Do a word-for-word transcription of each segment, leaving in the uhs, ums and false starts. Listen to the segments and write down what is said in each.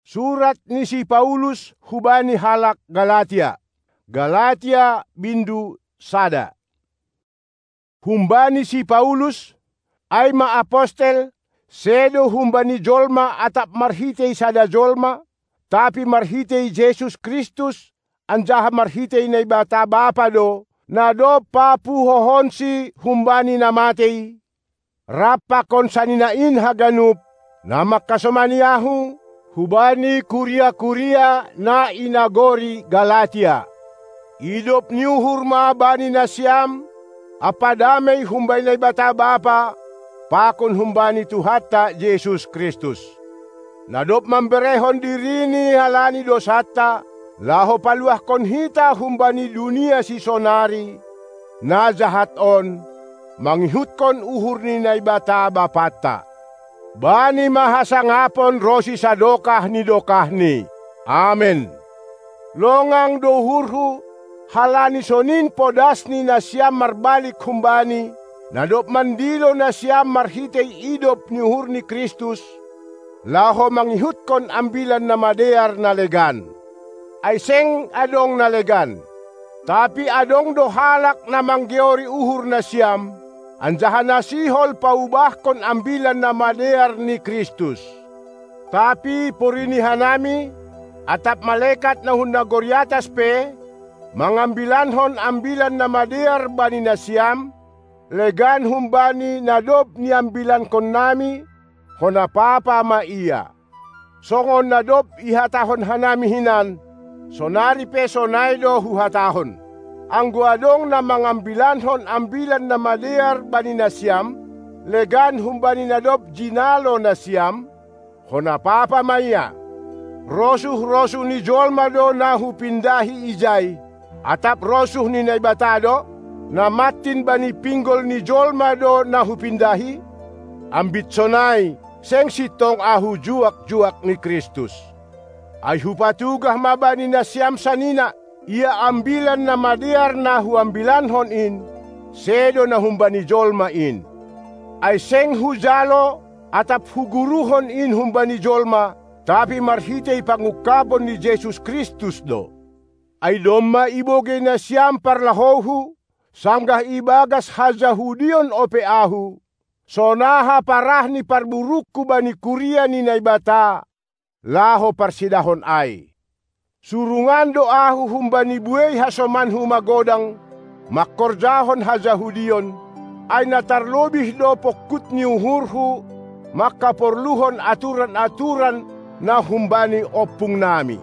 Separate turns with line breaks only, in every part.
Surat ni si Paulus hubani halak Galatia. Galatia bindu sada. Humbani si Paulus ay maapostel sedo humbani jolma atap marhitei sada jolma, tapi marhitei Jesus Kristus anjaha marhitei na ibata Bapa do, na do papuhohonsi humbani namatei, rapakon saninain haganup, na makasomaniahu hubani kuria-kuria na inagori Galatia. Idop niu hurma bani na siyam, apadamay humbay na ibata Bapa, pakon humbani tuhatta Jesus Kristus. Nadop mamberehon dirini halani dosata, laho paluah kon hita humbani dunia si sonari, na jahat on, manghihut kon uhur ni na ibata Bapata. Bani mahasangapon rosi sa dokah ni dokah ni. Amen. Longang dohurhu, halani sonin podas ni na siyam marbalik humbani, nadop mandilo na siyam marhitay idop ni uhur ni Kristus, laho manghihut kon ambilan na madear na legan. Ay seng adong na legan, tapi adong do halak na manggeori uhur na siyam, anjahan nasihol paubah kon ambilan na madear ni Kristus. Tapi purinihan nami, atap malaikat na hunagoryatas pe, mangambilanhon ambilan na madear bani na siyam, legan humbani nadob ni ambilan kon nami, hona papa ma iya. Songon nadob ihatahon hanami hinan, sonari pe sonaydo huhatahon. Ang guadong na mangambilanhon ambilan na madear bani na siyam, legan humbani nadob jinalo na siyam, hona papa maya. Rosuh-rosuh ni jolma do na hupindahi ijay, atap rosuh ni naibatado, na matin bani pinggol ni jolma do na hupindahi, ambit sonay, seng sitong ahu juak-juak ni Kristus. Ay hupatugah mabani na siyam sanina, ia ambilan na madear na huambilanhon in, sedo na humbani jolma in. Ay seng hujalo atap huguruhon in humbani jolma, tapi marhitay pangukabon ni Jesus Kristus do. Ay domma iboge na siyam parlahohu, sanggah ibagas hajahudion ope ahu, sonaha parah ni parburukku bani kuria ni naibata, laho parsidahon ay. Surungan do ahu humbani buey hasoman humagodang, makkorjahon hajahudion, ay natarlobih do pokut ni uhurhu, makaporluhon aturan-aturan na humbani opung nami.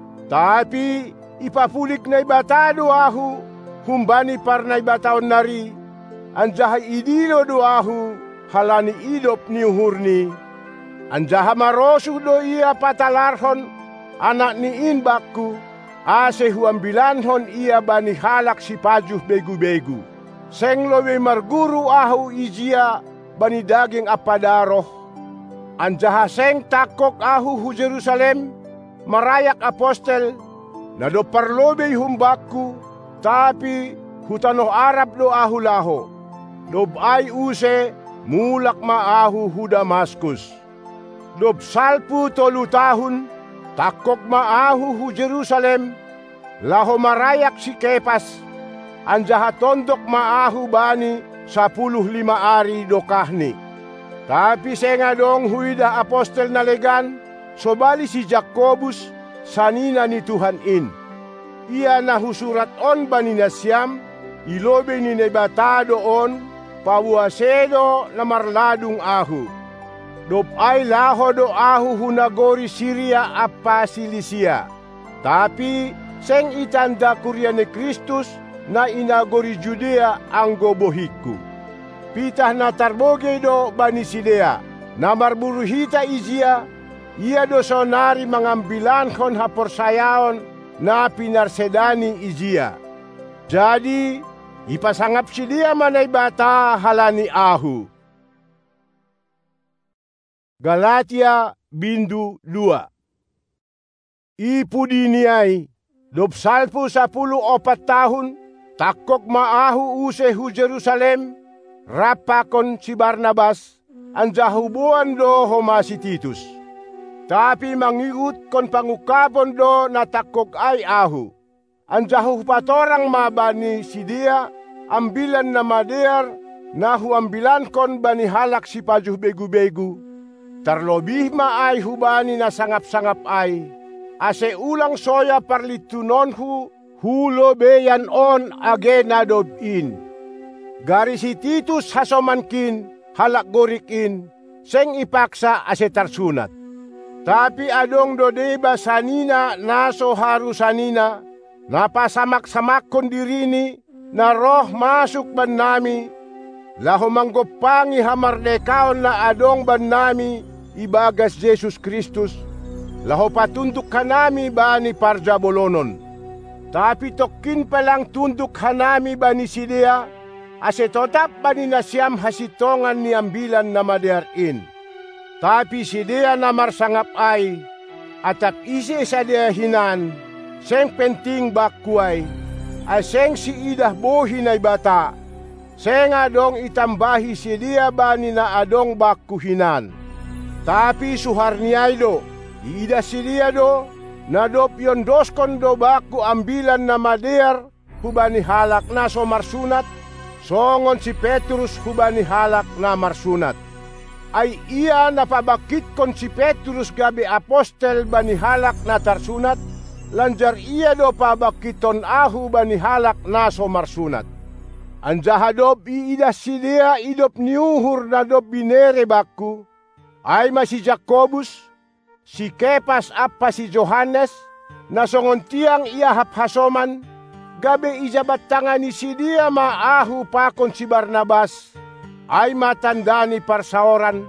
Tapi ipapulik na ibatado ahu, humbani par na ibataon nari, anjahay idilo do ahu, halani idop ni uhurni, anjaha marosu do iya patalarhon, anak ni inbakku, ase huambilanhon iya bani halak si pajuh begu-begu. Seng lowe marguru ahu ijia bani daging apadaroh. Anjaha seng takok ahu hu Jerusalem, marayak apostel, nado parlobe humbakku, tapi hutanoh Arab do ahu laho. Dob ay use, mulak maahu hu Damaskus. Dob salpu tolu tahun, takok maahu hu Jerusalem, laho marayak si Kepas, anjaha tondok maahu bani sapuluh lima ari dokahni. Tapi sengadong huida apostel na legan, sobali si Jakobus, sanina ni Tuhan in. Ia nahusurat on bani na siyam, ilobe ni nebatado on, pabuasedo na marladung ahu. Dop ay laho do ahu hunagori Syria apa Silisia. Tapi seng itanda kuria ni Kristus na inagori Judea ang gobohiku. Pitah na tarboge do bani Sidea, na marburuhita izia, ia do sonari mangambilanhon haporsayaon na pinarsedani izia. Jadi, ipasangap si dia manay bata halani ahu. Galatia bindu dua. Ipudi niay, dob salpu sapuluh opat tahun, takok maahu use hu Jerusalem, rapakon si Barnabas, anjahubuan do homa si Titus. Tapi mangiut kon pangukapon do natakog ay ahu. Anjahu patorang mabani si dia, ambilan na madear, nahu ambilan kon bani halak si pajuh begu-begu. Terlobih ma ay hubani na sangap-sangap ay, ase ulang soya parlitunonhu, hulo beyan on age nadob in. Gari si Titus hasomankin, halak gorikin, seng ipaksa ase tarsunat. Tapi adong do deba sanina naso harusanina, napasamak-samak kondirini, na roh masuk ban nami, laho manggopangi hamardekaon na adong ban nami, ibagas Jesus Kristus, laho patunduk kanami bani parjabolonon. Tapi tokin palang tunduk hanami bani sidea, ase totap bani nasyam hasitongan ni ambilan na madearin. Tapi sidea na marsangap ay, atap isi sa dia hinan, seng penting bakuay, aseng si idah bohi na bata, seng adong itambahi sidea bani na adong bakuhinan. Tapi suharniay do, idah sidea do, nadop yon doskon do baku ambilan na madear, hubani halak na so marsunat, songon si Petrus hubani halak na marsunat. Ay iya napabakit kon si Petrus gabi apostel bani halak na tarsunat, lanjar iya do pabakiton ahu bani halak na so marsunat. Anjahadob iidah sidea idop niuhur na dob binere baku, ay ma si Jakobus, si Kepas apa si Johannes, nasongon tiang iya haphasoman, gabi ijabat tangan ni sidea maahu pakon si Barnabas, ay matandani parsaoran,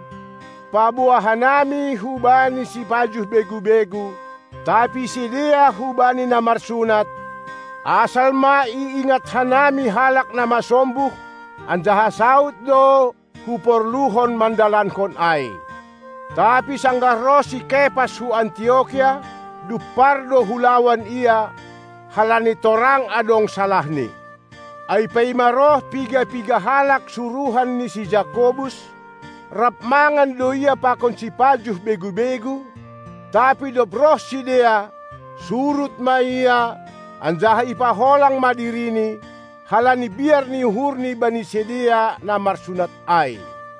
pabuahanami hubani si pajuh begu-begu, tapi sidea hubani na marsunat, asal maiingat hanami halak na masombuh, anjaha saut do huporluhon mandalankon ay. Tapi sanggaro si Kepas hu Antioquia, dupardo hulawan iya, halani torang adong salahni. Ay paimaroh piga-piga halak suruhan ni si Jakobus, rapmangan do iya pakon si pajuh begu-begu, tapi dobroh si dea, surut ma iya, anjaha ipaholang madirini, halani biar ni hurni bani sedia na marsunat ay.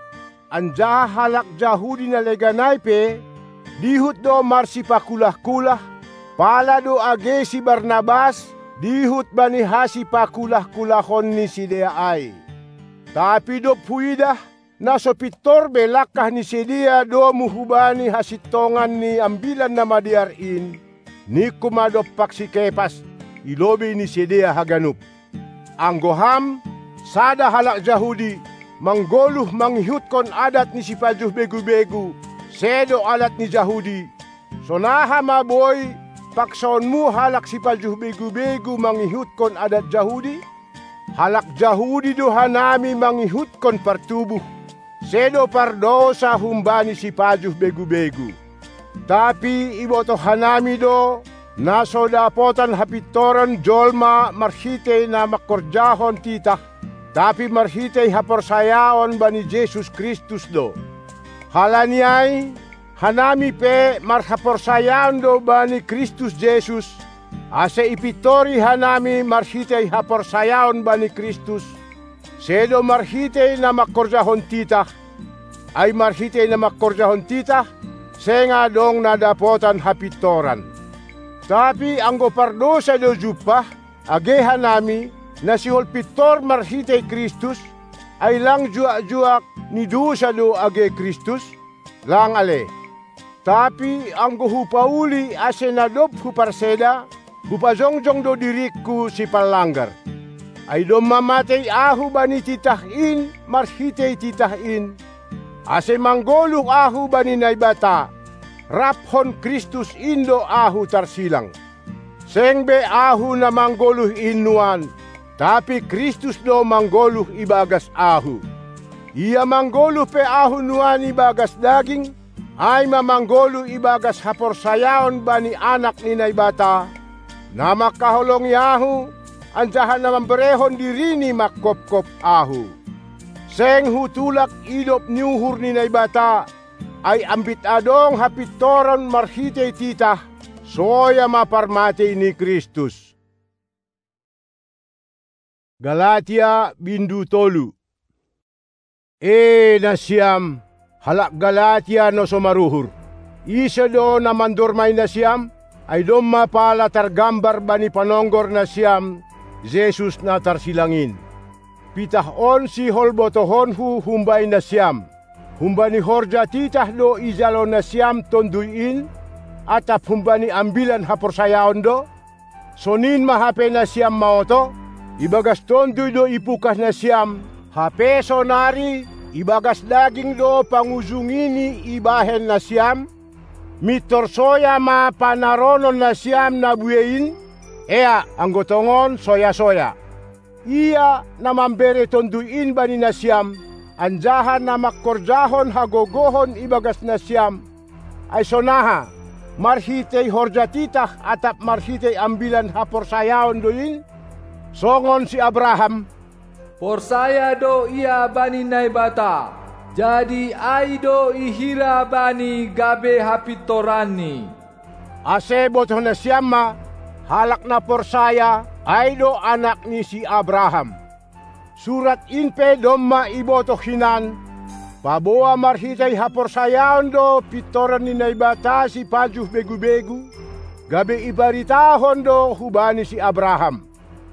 Anjaha halak Jahudi na leganay pe, dihut do marsipakulah-kulah, pala do age si Barnabas, dihut bani hasi pakulah-kulahon ni sidea ay. Tapi do puidah, naso pitor belakah ni sidea do muhubani hasitongan ni ambilan na madiarin, ni kumadopak si Kepas, ilobi ni sidea haganup. Anggoham, sada halak Jahudi, manggoluh manghihut adat ni si pajuh begu-begu, sedo alat ni Jahudi. Sonaha maboy, paksaonmu halak si pajuh begu-begu manghihut adat Jahudi? Halak Jahudi do hanami manghihut partubuh, sedo pardosa humbani si pajuh begu-begu. Tapi iboto hanami do, naso dapotan hapitoran jolma marhite na makorjahon titah, tapi marhitay haporsayaon bani Jesus Kristus do. Halaniay, hanami pe marhaporsayaon do bani Kristus Jesus, ase ipitori hanami marhitay haporsayaon bani Kristus, sedo marhitay na makorjahon titah, ay marhitay na makorjahon titah, senga dong nadapotan hapitoran. Tapi anggo pardosa do jupah, age hanami, na si Holpitor marhitay Kristus, ay lang juak-juak ni dusa do age Kristus, lang ale. Tapi ang guhupauli ase nadob huparseda, hupazongjong do diriku si palanggar. Ay do mamatay ahu bani titahin, marhitay titahin, ase manggoluk ahu bani naibata, raphon Kristus indo ahu tarsilang. Sengbe ahu na manggoluh inuan, tapi Kristus do manggoluh ibagas ahu. Ia manggoluh pe ahu nuan ibagas daging, ay mamanggoluh ibagas haporsayaon bani anak ni naibata, na makaholong yahu, anjahan na mamberehon dirini makkop-kop ahu. Seng hutulak idop niuhur ni naibata, ay ambit adong hapitoran marhitay titah, soya maparmatay ni Kristus. Galatia bindu tolu. E nasyam, halak Galatia no somaruhur. Isa do na mandormay na siyam, ay dom mapala targambar bani panonggor na siyam, Jesus na tarsilangin. Pitahon si holbotohon hu humbay na siyam. Humbani horja titah do izalo na siyam tonduin, atap humbani ambilan haporsayaon do. Sonin mahape na siyam maoto, ibagas tonduy do ipukas na siyam, hape sonari, ibagas daging do panguzungini ibahen na siyam, mitorsoya ma panaronon na siyam na buyein, ea anggotongon soya-soya. Iya na mambere tonduin bani na siyam, anjahan na makkorjahon hagogohon ibagas na siyam, ay sonaha, marhitay horjatitah atap marhitay ambilan haporsayaon doin, songon si Abraham,
porsaya do ia bani naibata, jadi ai do ihira bani gabe hapitorani.
Ase botoh na siyama, halak na porsaya, ay do anak ni si Abraham. Surat inpe domma ibotoh hinan, paboa marhitay haporsayaon do pitoran ni naibata si pajuh begu-begu, gabe ibaritahon do hubani si Abraham.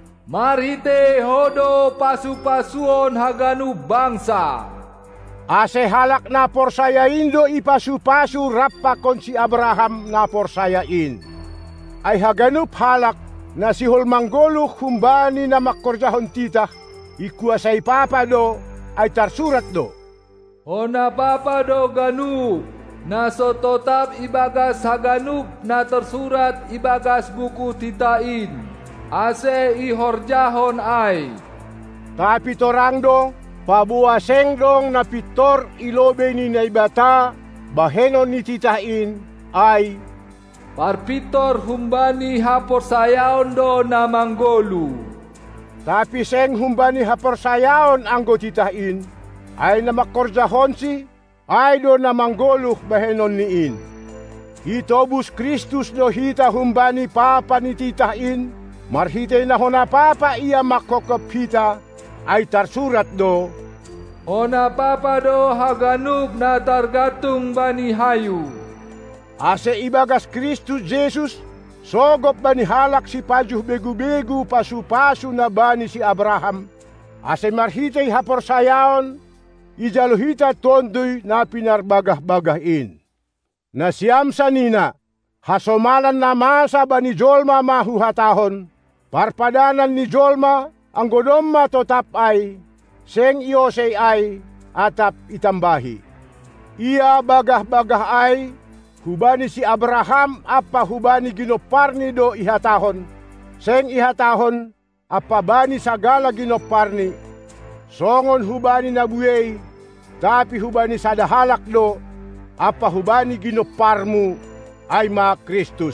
Marhite hodo pasu-pasuon haganu bangsa.
Ase halak na porsayain do ipasu-pasu rapakon si Abraham na porsayain. Ay haganup halak na si holmanggolo humbani na makkorjahon titah, ikuasay papa do ay tarsurat do.
Ona papa do ganup, na sototap ibagas haganup na tersurat ibagas buku titain. Ase ihorjahon ay.
Tapi torang do, pabuaseng dong na pitor ilobe ni naibata, bahenon ni titain, ay
parpitor humbani haporsayaon do na manggolu.
Tapi seng humbani haporsayaon anggo titain, ay na makkorjahon si, ay do na manggoluh bahenon niin. Hitobus Kristus do hita humbani papa ni titain, marhitay na hona papa iya makokop hita, ay tarsurat do,
ona papa do haganup na targatung bani hayu.
Ase ibagas Kristus Jesus, sogop bani halak si pajuh begu-begu pasu-pasu na bani si Abraham. Ase marhitay haporsayaon, ijaluhita tondoy na pinarbagah-bagahin. Na siyam sanina, hasomalan na masa bani jolma mahuhatahon, parpadanan ni jolma, ang godomma totap ay, seng iosay ay, atap itambahi. Ia bagah-bagah ay, hubani si Abraham, apa hubani ginoparni do ihatahon, seng ihatahon, apa bani sagala ginoparni, songon hubani nabuyay, tapi hubani sadahalak do, apa hubani ginoparmu, ay ma Kristus.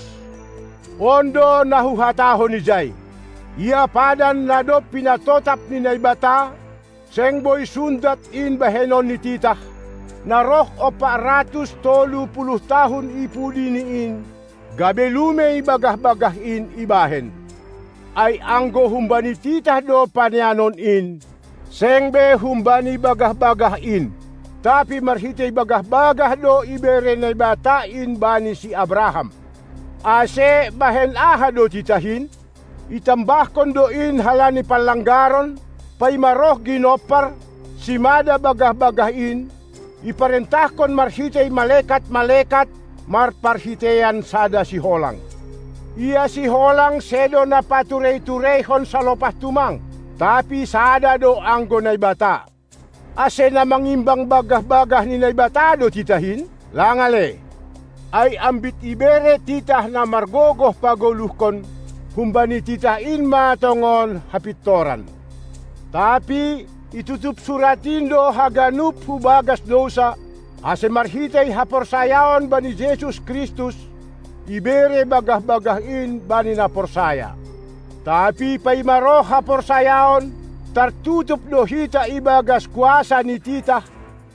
Ondo nahuhatahon ni Jay. Ia padan na do pinatotap ni naibata, seng boy sundat in bahenon ni titah, na roh opa ratus tolu puluh tahun ipudi niin, gabe lume bagah-bagah in ibahen. Ay anggo humbani titah do panyanon in, seng be humbani bagah-bagah in, tapi marhitay bagah-bagah do ibere naibata in bani si Abraham. Ase bahen aha do titahin, itambahkon doin halani palanggaron, pay maroh ginopar, simada bagah-bagahin, iparentahkon marhitay malekat-malekat, marparhitayan sada si holang. Iya si holang sedo na paturey-tureyhon sa lopah tumang, tapi sada do anggo naibata. Ase na mangimbang bagah-bagah ni naibata do titahin, langale, ay ambit ibere titah na margogoh pagoluhkon, humbani titain matongon hapitoran. Tapi itutup suratin do haganup hubagas dosa, ase marhitay haporsayaon bani Jesus Kristus, ibere bagah-bagahin bani na porsaya. Tapi pay maroh haporsayaon, tartutup do hita ibagas kuasa ni titah,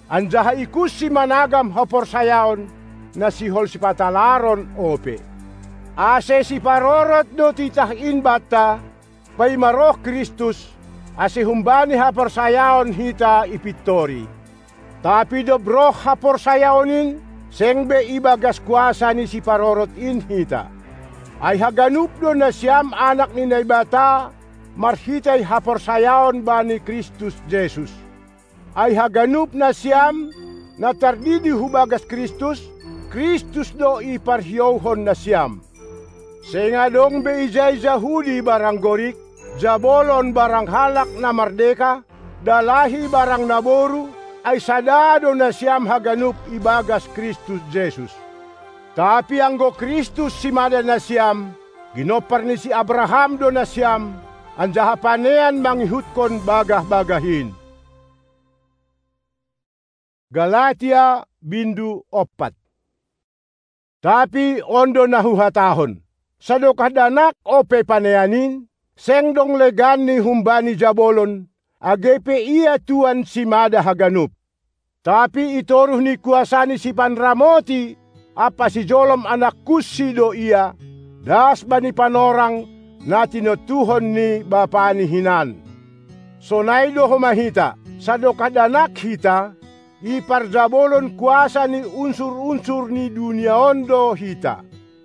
Anjaha ikus si managam haporsayaon na sihol si patalaron ope. Ase si parorot do titahin bata pay maroh Kristus ase humbani haporsayaon hita ipitori. Tapi do broh haporsayaonin sengbe ibagas kuasa ni si parorot in hita. Ay haganup do na siyam anak ni naibata marhitay haporsayaon ba ni Kristus Jesus. Ay haganup na siyam na tardidi hubagas Kristus, Kristus do iparhiyohon na siyam. Senga dong beijay Jahudi barang gorik, Jabolon barang halak na mardeka, dalahi barang naboru, ay sadado na siyam haganup ibagas Kristus Jesus. Tapi anggo Kristus si mada na siyam, ginopar ni si Abraham do na siyam, anjaha panean mangihutkon bagah-bagahin. Galatia bindu opat. Tapi ondo nahuhatahon, sadokah danak ope paneanin, sengdong legan ni humbani Jabolon, agepe ia tuan si mada haganup. Tapi itoruh ni kuasani si Panramoti, apa si jolom anak kusi do ia, das bani panorang na tinutuhon ni bapa ni hinan. Sonay do humahita, sadokah danak hita, iparjabolon kuasa ni unsur-unsur ni dunia ondo hita.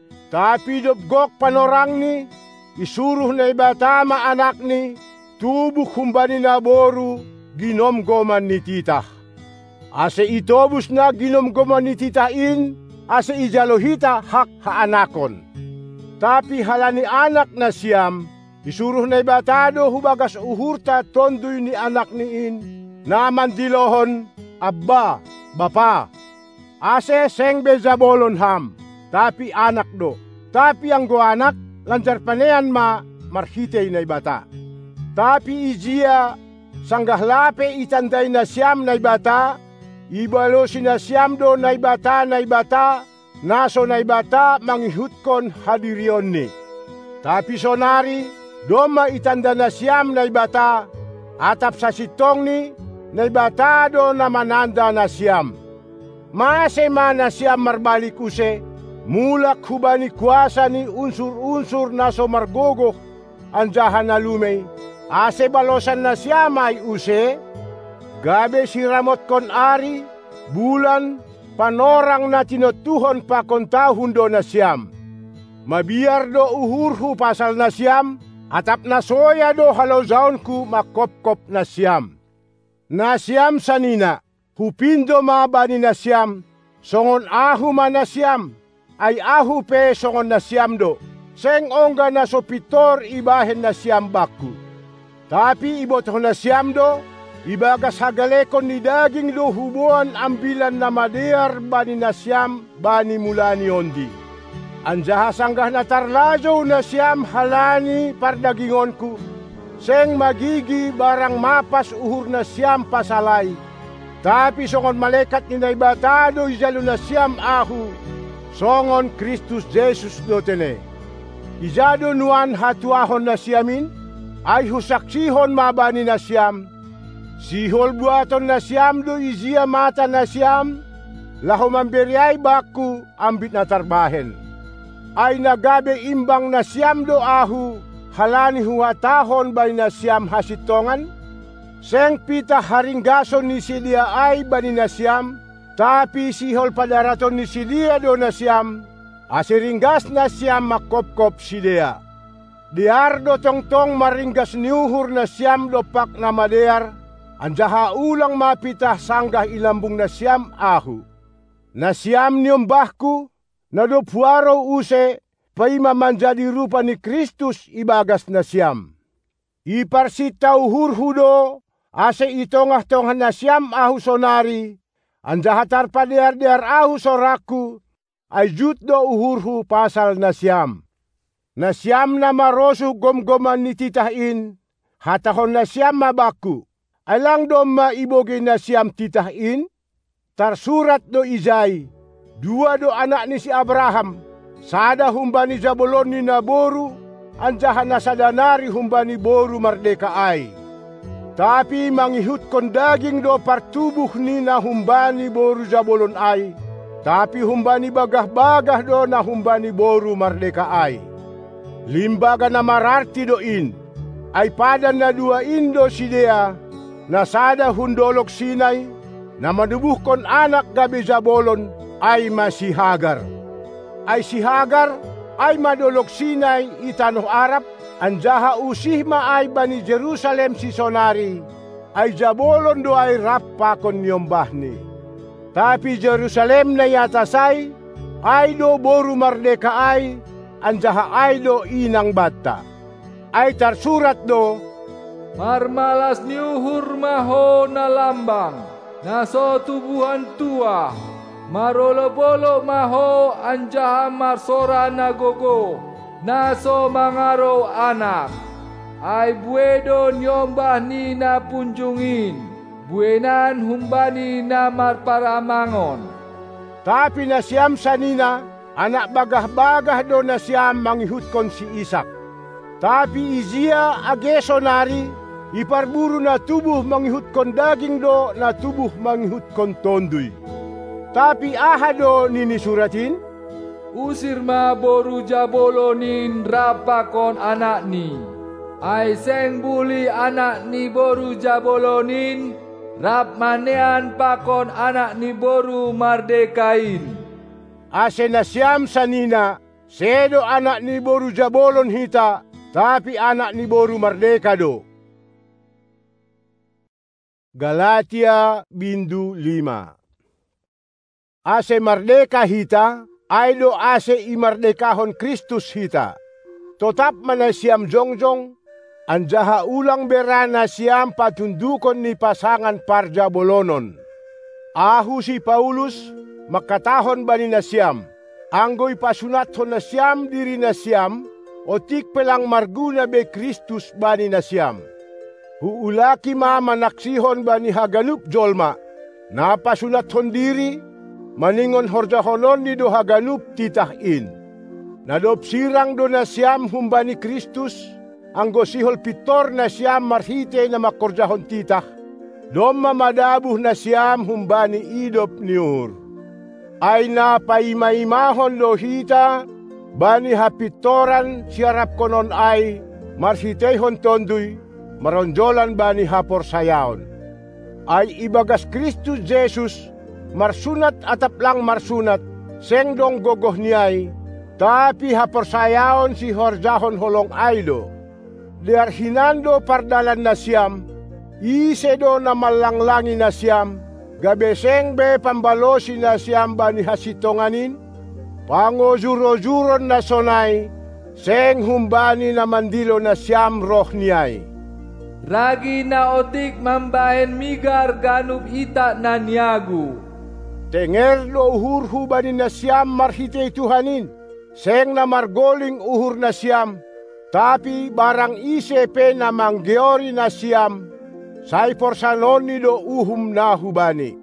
Tapi dobgok panorang ni, isuruh na ibatama anak ni, tubuh humbani naboru, ginomgoman ni titah. Ase itobus na ginomgoman ni titahin, ase ijalohita hak haanakon. Tapi halani anak na siyam, isuruh na ibatado hubagas uhurta tondoy ni anak niin, naman dilohon, Abba, Bapa. Ase sengbe Jabolon ham, tapi anak do. Tapi ang go anak, lanjar panean ma, marhitay na ibata. Tapi ijia, sanggahlape itanday na siyam na ibata, ibalo sinasyam do na ibata na ibata, naso na ibata mangihutkon hadirion ni. Tapi sonari, doma itanda na siyam na ibata, atap sa sitong ni, na ibata do na mananda na siyam. Mase mana siyam marbalik use, mulak hubani kuasa ni unsur-unsur na so margogok, anjahan na lumay, ase balosan na siyam ay use, gabe si ramot kon ari, bulan, panorang na tinutuhon pa kontahun do na siyam. Mabiyar do uhurhu pasal na siyam, atap na soya do halawzaon ku makopkop na siyam. Na siyam sanina, hupindo mabani na siyam, songon ahu man na siyam, ay ahu pe songon na siyam do, seng ongga na so pitor ibahen na siyam baku. Tapi ibotoh na siyam do, ibagas hagalekon ni daging do hubuan ambilan na madear bani na siyam bani mulani ondi. Anjaha sanggah na tarlajo na siyam halani pardagingonku, seng magigi barang mapas uhur na siyam pasalay. Tapi songon malaikat ni naibatado ijalo na siyam ahu, songon Kristus Jesus do tene. Ijado nuan hatuahon na siyamin, ay husaksihon mabani na siyam. Sihol buaton na siyam do izia mata na siyam, laho mamberiay baku ambit na tarbahen. Ay nagabe imbang na siyam do ahu, halani huwatahon bay na siyam hasitongan, seng pita haringgason ni silia ay bani na siyam, tapi sihol padaraton ni silia do na siyam, asiringgas na siyam makopkop silia. Diardo tongtong maringgas niuhur na siyam do pak na madear, anjaha ulang mapitah sanggah ilambung na siyam ahu. Na siyam niyombahku, na do puaro use, paima manjadi rupa ni Kristus ibagas na siyam. Iparsita uhurhudo, ase itongah-tongah na siyam ahu sonari, anjaha tarpadear-dear ahu soraku, ay jutdo uhurhu pasal na siyam. Na siyam na marosu gomgoman ni titahin, hatahon na siyam mabaku, alang do maiboge na siyam titahin, tarsurat do izay, dua do anak ni si Abraham, sada humbani Jabolon ni naboru, anjahan na sadanari humbani boru mardeka ay. Tapi mangihut kon daging do partubuh ni na humbani boru Jabolon ay, tapi humbani bagah-bagah do na humbani boru Mardeka ay. Limbaga na mararti do in, ay padan na dua indo sidea, na sada hundolok Sinay, na madubuh kon anak gabi Jabolon ay masi Hagar. Ay si Hagar ay madolok Sinay itanoh Arab, anjaha usih maay bani Jerusalem si sonari, ay Jabolon do ay rappa kon nyombahni. Tapi Jerusalem na yatasay, ay do boru Mardeka ay, anjaha ay do inang bata. Ay tarsurat do,
marmalas niuhur maho na lambang, naso tubuhan tua, marolo-bolo maho anjaha marsora na gogo, naso mangaro anak. Ay buedo nyombah ni na punjungin, buenan humbani na marparamangon.
Tapi nasyam sanina, anak bagah-bagah do nasyam mangihut kon si Isak. Tapi izia agesonari, iparburu na tubuh mangihut kon daging do na tubuh mangihut kon tonduy. Tapi aha do ninisuratin?
Usir ma boru Jabolonin rapakon anak ni. Ay seng buli anak ni boru Jabolonin, rap manean pakon anak ni boru Mardekain.
Ase nasyam sanina, sedo anak ni boru Jabolon hita, tapi anak ni boru Mardeka do. Galatia bindu lima. Ase Mardeka hita, ay do ase imardekahon Kristus hita. Totap manasyam jongjong, anjaha ulang berana siam patundukon ni pasangan parjabolonon. Ahu si Paulus, makatahon bani nasyam, anggoy pasunathon nasyam diri nasyam, otik pelang marguna be Kristus bani nasyam. Huulaki ma manaksihon bani haganup jolma, napasunathon diri, maningon horjahonon ni do haganup titahin. Nadop sirang do nasyam humbani Kristus, anggo sihol pitor na siyam marhite na makorjahon titah, dom mamadabuh na siyam humbani idop niur. Ay na paimaimahon lohita, bani hapitoran siarap konon ay, marhitehon tonduy, maronjolan bani haporsayaon. Ay ibagas Kristus Jesus, marsunat atap lang marsunat, sengdong gogoh niyay, tapi haporsayaon si horjahon holong aydo. Liar hinando pardalan na siyam, isedo na malanglangi na siyam, gabeseng be pambalosi na siyam bani hasitonganin, pangojuro-juron na sonay, seng humbani na mandilo na siyam roh niyay.
Ragi na otik mambahen migar ganup ita na niagu.
Tenger lo uhur hubani na siyam marhite Tuhanin, seng na margoling uhur na siyam, tapi barang isepe na manggeori na siyam, say porsanoni do uhum na hubani.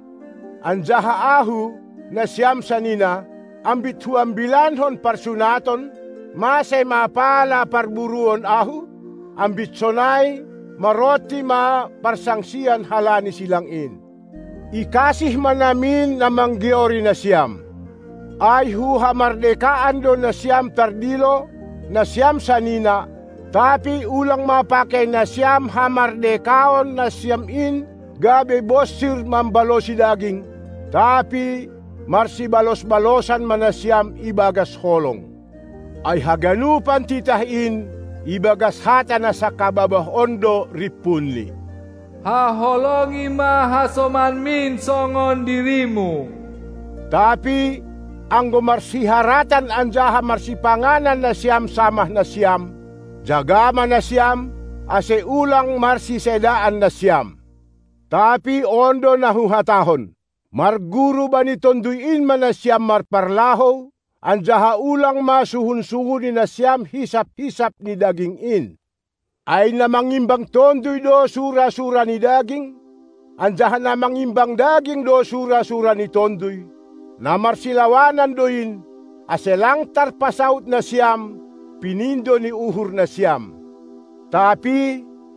Anjaha ahu na siyam sanina, ambit huambilanhon parsunaton, masay mapala parburuon ahu, ambit sonay, maroti ma parsangsian halani silang in. Ikasih manamin na manggeori na siyam. Ay huha mardekaan do na siyam tardilo, na siyam sanina, tapi ulang mapakay na siyam hamardekaon na siyam in, gabe bosir mambalosi daging, tapi marsibalos-balosan manasyam ibagas holong. Ay haganupan titahin, ibagas hata na sa kababah ondo ripunli.
Haholongi mahasoman min songon dirimu.
Tapi anggo marsiharatan anjaha marsipanganan na siyam samah na siyam, jagama na siyam, ase ulang marsisedaan na siyam. Tapi ondo na huhatahon, marguru ba ni tonduin man na siyam marparlaho, anjaha ulang masuhun-suhun na siyam hisap-hisap ni daging in. Ay na mangimbang tonduy do sura-sura ni daging, anjaha na mangimbang daging do sura-sura ni tonduy, na marsilawanan doin, aselang tarpasaut na siyam, pinindo ni uhur na siyam. Tapi,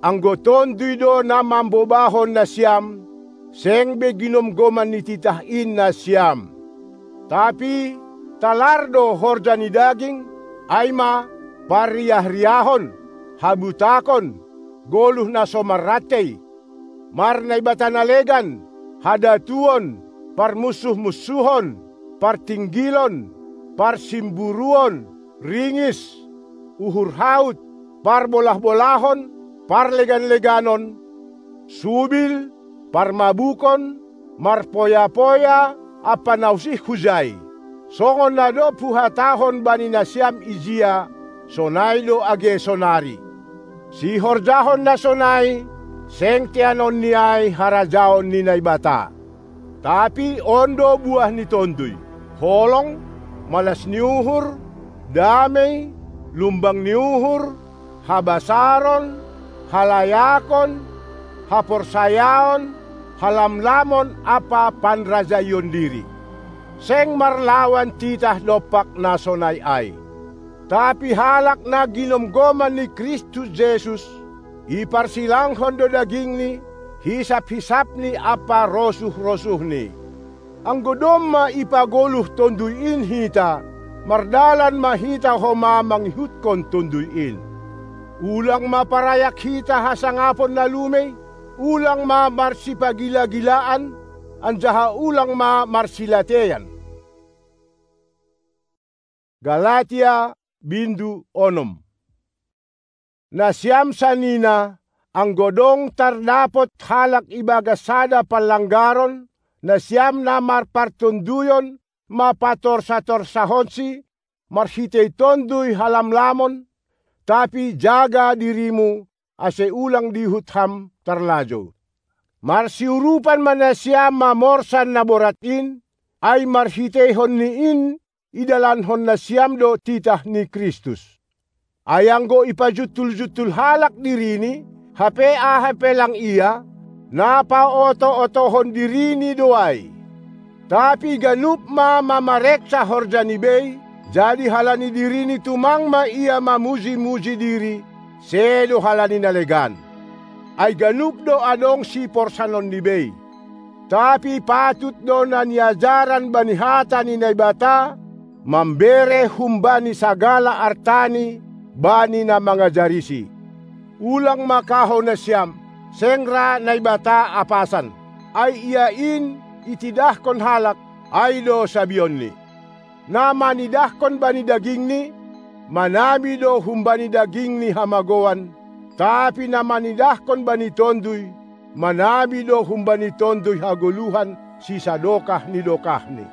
Anggo tonduy do na mambobahon na siyam, seng be ginomgoman ni titahin na siyam. Tapi talardo horja ni daging, ay ma pariyah-riyahon, habutakon, goluh na somaratay, marnay batanalegan, hadatuon, parmusuh-musuhon, partinggilon, parsimburuon, ringis, uhur-haut, parbolah-bolahon, parlegan-leganon, subil, parmabukon, marpoya-poya, apanausih huzay. Songon na do puhatahon bani nasyam izia, sonay do age sonari. Si horjahon na sonay, seng tianon niyay harajaon ninay bata. Tapi ondo buah ni tonduy, holong, malas niuhur, damay, lumbang niuhur, habasaron, halayakon, haporsayaon, halamlamon apa panrajayon diri. Seng marlawan titah lopak na sonay ay. Tapi halak na ginomgoman ni Kristus Jesus, iparsilanghon do daging ni, hisap-hisap ni apa rosuh-rosuh ni. Ang godom ma ipagoluh tonduyin hita, mardalan mahita homa manghutkon tonduyin. Ulang maparayak hita hasangapon na lumay, ulang ma marsipagila-gilaan, anjaha ulang ma marsilateyan. Galatia bindu onom. Nasyam sanina, ang godong tardapot halak ibagasada palanggaron, nasyam na marpartunduyon, mapatorsa-torsahonsi, marhitay tonduy halamlamon, tapi jaga dirimu, ase ulang dihutham tarlajo. Marsiurupan man na siya mamorsan na boratin, ay marhitayhon niin, idalanhon na siyam do titah ni Kristus. Ayanggo ipajutul-jutul halak dirini, hape a hape lang iya, napaoto-otohon dirini doay. Tapi ganup ma mamarek sa horjani bay, jadi halani dirini tumang ma iya mamuji-muji diri, selo halani nalegan. Ay ganup do adong si porsanon ni bay. Tapi patut do na niyajaran banihata ni naibata, mambere humbani sagala artani, bani na mga jarisi. Ulang makaho na siyam, sengra naibata apasan, ay iyain itidahkon halak, ay do sabiyon ni. Na manidahkon bani daging ni, manami do humbani daging ni hamagowan, tapi na manidahkon bani tonduy, manami do humbani tonduy haguluhan si sadokah ni dokah ni.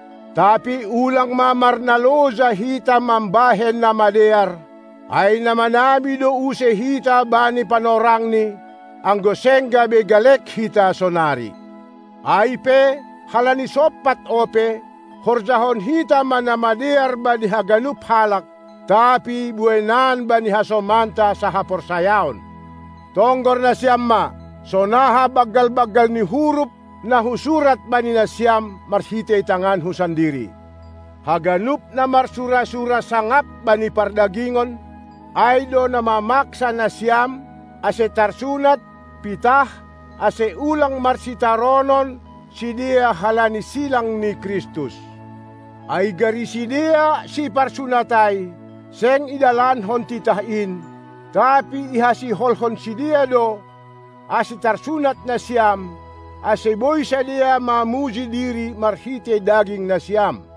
Tapi ulang mamarnaloza hita mambahen na madear, ay namanami do use hita bani panorang ni, ang gosengga begalek hita sonari. Ay pe, halani sopat ope, horjahon hita manamadear bani haganup halak, tapi buenan bani hasomanta sa haporsayaon. Tonggor na siyamma, sonaha bagal-bagal ni hurup, na husurat bani na siyam marhitay tangan husandiri. Haganup na marsura-sura sangap bani pardagingon, ay do na mamaksa na siyam, ase tarsunat, pitah, ase ulang marsitaronon, sidia halani silang ni Kristus. Ay gari sidia si parsunatay, seng idalanhon titahin, tapi ihasiholhon sidia do, ase tarsunat na siyam, ase boy sa dia mamuji diri marhite daging na siyam.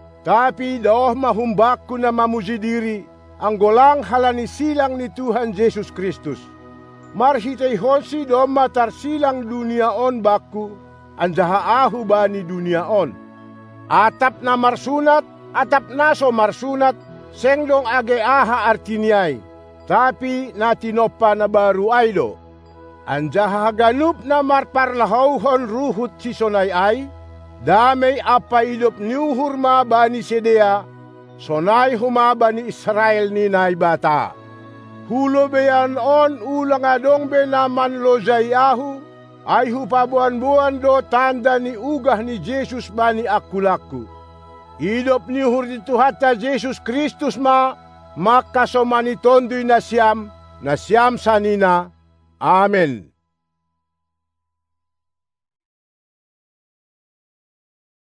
Tapi daoh mahumbak ko na mamuji diri, ang golang halani silang ni Tuhan Jesus Kristus. Marhite honsi do matar silang duniaon bakku, anjaha ahu bani duniaon. Atap na marsunat, atap na so marsunat, sengdong age aha artiniay, tapi natinopa na baru aydo. Anjaha ganup na marparlahauhon ruhut si sonay ay, damay apa ilop niuhurma bani sedea, sonay humaba ni Israel ni naibata. Hulo beyan on ulang adong be naman lozay ahu, ay hupabuan-buan do tanda ni ugah ni Jesus bani akulaku. Ilop niuhur dito hata Jesus Kristus ma, makasomani tondoy na siyam, na siyam sanina, Amen.